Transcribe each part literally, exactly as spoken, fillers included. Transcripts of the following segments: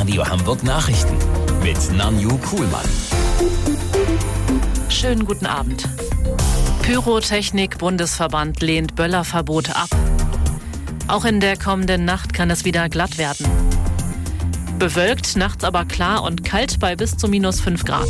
Radio Hamburg Nachrichten mit Nanju Kuhlmann. Schönen guten Abend. Pyrotechnik-Bundesverband lehnt Böllerverbot ab. Auch in der kommenden Nacht kann es wieder glatt werden. Bewölkt, nachts aber klar und kalt bei bis zu minus fünf Grad.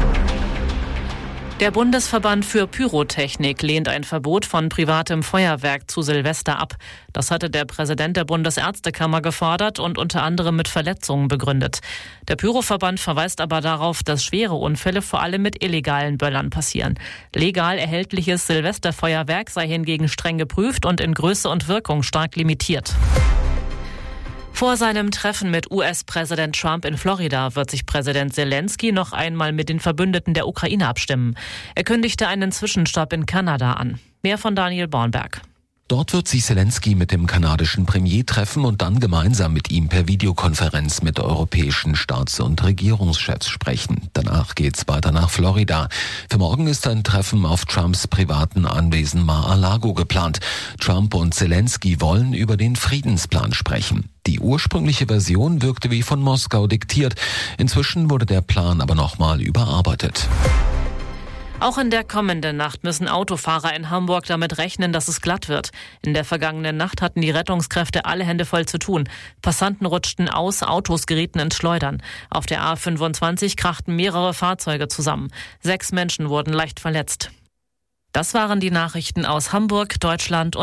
Der Bundesverband für Pyrotechnik lehnt ein Verbot von privatem Feuerwerk zu Silvester ab. Das hatte der Präsident der Bundesärztekammer gefordert und unter anderem mit Verletzungen begründet. Der Pyroverband verweist aber darauf, dass schwere Unfälle vor allem mit illegalen Böllern passieren. Legal erhältliches Silvesterfeuerwerk sei hingegen streng geprüft und in Größe und Wirkung stark limitiert. Vor seinem Treffen mit U S-Präsident Trump in Florida wird sich Präsident Zelensky noch einmal mit den Verbündeten der Ukraine abstimmen. Er kündigte einen Zwischenstopp in Kanada an. Mehr von Daniel Bornberg. Dort wird sich Zelensky mit dem kanadischen Premier treffen und dann gemeinsam mit ihm per Videokonferenz mit europäischen Staats- und Regierungschefs sprechen. Danach geht's weiter nach Florida. Für morgen ist ein Treffen auf Trumps privaten Anwesen Mar-a-Lago geplant. Trump und Zelensky wollen über den Friedensplan sprechen. Die ursprüngliche Version wirkte wie von Moskau diktiert. Inzwischen wurde der Plan aber nochmal überarbeitet. Auch in der kommenden Nacht müssen Autofahrer in Hamburg damit rechnen, dass es glatt wird. In der vergangenen Nacht hatten die Rettungskräfte alle Hände voll zu tun. Passanten rutschten aus, Autos gerieten ins Schleudern. Auf der A fünfundzwanzig krachten mehrere Fahrzeuge zusammen. Sechs Menschen wurden leicht verletzt. Das waren die Nachrichten aus Hamburg, Deutschland und